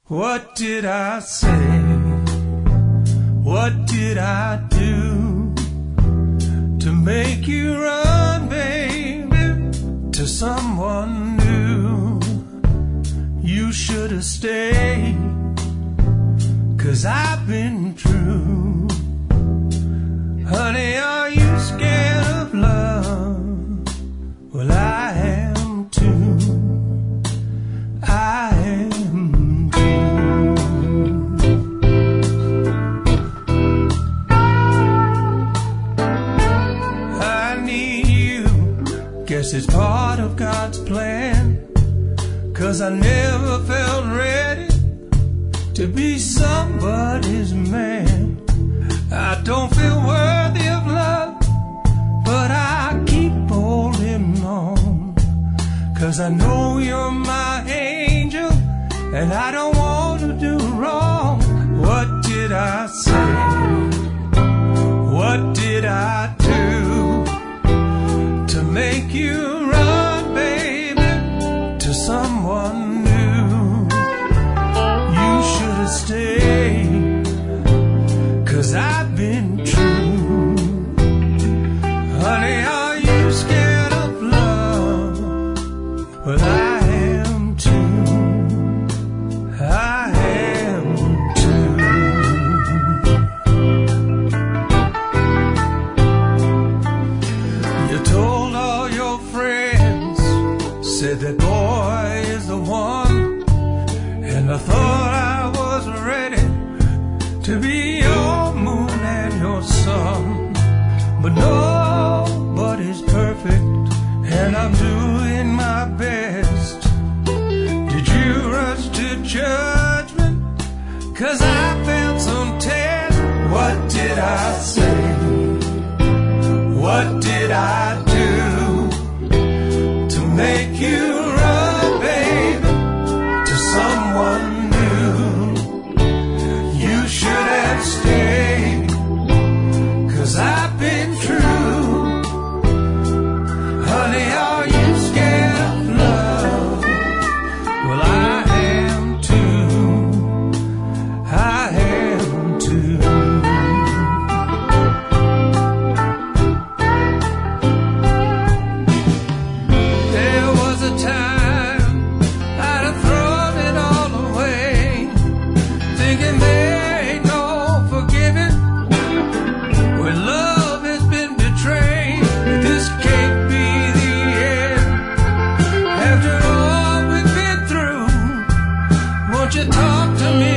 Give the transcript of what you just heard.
What did I say? What did I do to make you run, baby, to someone new? You should have stayed, 'cause I've been true. Honey, are you scared of love? Well, I am too. I am too. I need you. Guess it's part of God's plan, 'cause I never felt ready to be somebody's man. I don't feel worthy of love, but I keep holding on, 'cause I know you're my angel, and I don't want to do wrong. What did I say? What did I do to make you run, baby, to someone new? You should have stayed, 'cause I've been true. Honey, are you scared of love? Well, I am too. I am too. You told all your friends, said that boy is the one, and I thought I was ready to be your moon and your sun. But nobody's perfect, and I'm doing my best. Did you rush to judgment? 'Cause I felt some test. What did I say? What did I do to make you run, baby, to someone new? You should have stayed, 'cause I've been true. Honey, are you scared of love? Well, I am too. I am too. There was a time I'd have thrown it all away, thinking there ain't no forgiving when love has been betrayed. This can't be the end. After all we've been through, won't you talk to me